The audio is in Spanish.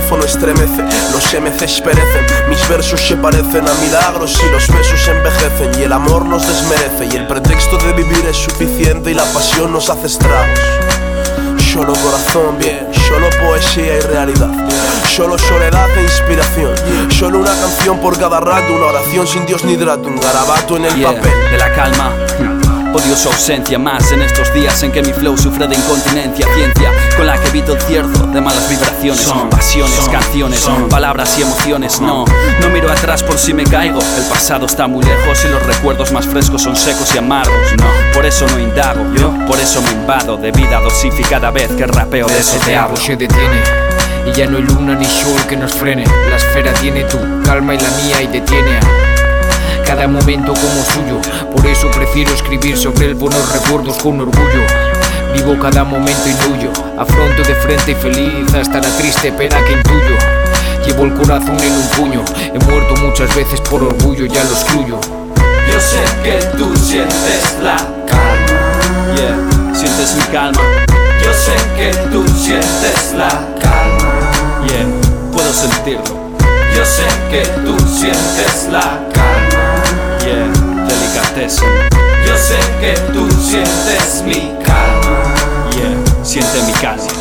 micrófono estremece, los MCs perecen, mis versos se parecen a milagros y los besos envejecen y el amor nos desmerece y el pretexto de vivir es suficiente y la pasión nos hace estragos. Solo corazón, bien, solo poesía y realidad, solo soledad e inspiración, solo una canción por cada rato, una oración sin Dios ni trato, un garabato en el papel. De la calma, odio su ausencia más en estos días en que mi flow sufre de incontinencia. Ciencia con la que evito el cierzo de malas vibraciones, pasiones, canciones, palabras y emociones. No miro atrás por si me caigo, el pasado está muy lejos y los recuerdos más frescos son secos y amargos. Por eso no indago, por eso me invado de vida dosificada vez que rapeo, de eso te hablo. Se detiene y ya no hay luna ni sol que nos frene. La esfera tiene tu calma y la mía y detiene a cada momento como suyo. Por eso prefiero escribir sobre él buenos recuerdos con orgullo. Vivo cada momento y huyo, afronto de frente y feliz hasta la triste pena que intuyo. Llevo el corazón en un puño, he muerto muchas veces por orgullo, ya lo excluyo. Yo sé que tú sientes la calma, sientes mi calma. yo sé que tú sientes la calma, puedo sentirlo. yo sé que tú sientes la calma, Delicatessen. yo sé que tú sientes mi calma, Siente mi calma.